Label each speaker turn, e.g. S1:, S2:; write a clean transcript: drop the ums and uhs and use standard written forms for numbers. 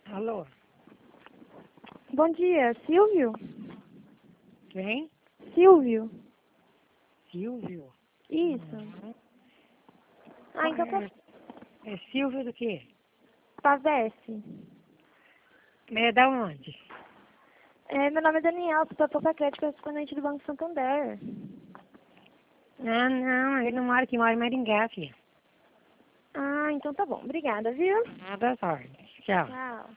S1: Alô?
S2: Bom dia, Silvio?
S1: Quem?
S2: Silvio?
S1: Silvio?
S2: Isso. Ah, então tá.
S1: É Silvio do quê?
S2: Pavesse.
S1: É da onde?
S2: Meu nome é Daniel, sou da crédito correspondente do Banco Santander.
S1: Ah, não, ele não mora aqui, mora em Maringá, filha.
S2: Ah, então tá bom. Obrigada, viu?
S1: Nada, sorte. Tchau.
S2: Tchau.